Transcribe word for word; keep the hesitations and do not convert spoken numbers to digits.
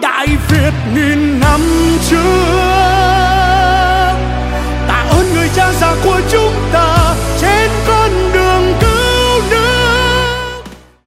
Đại Việt nghìn năm trước. Tạ ơn người cha già của chúng ta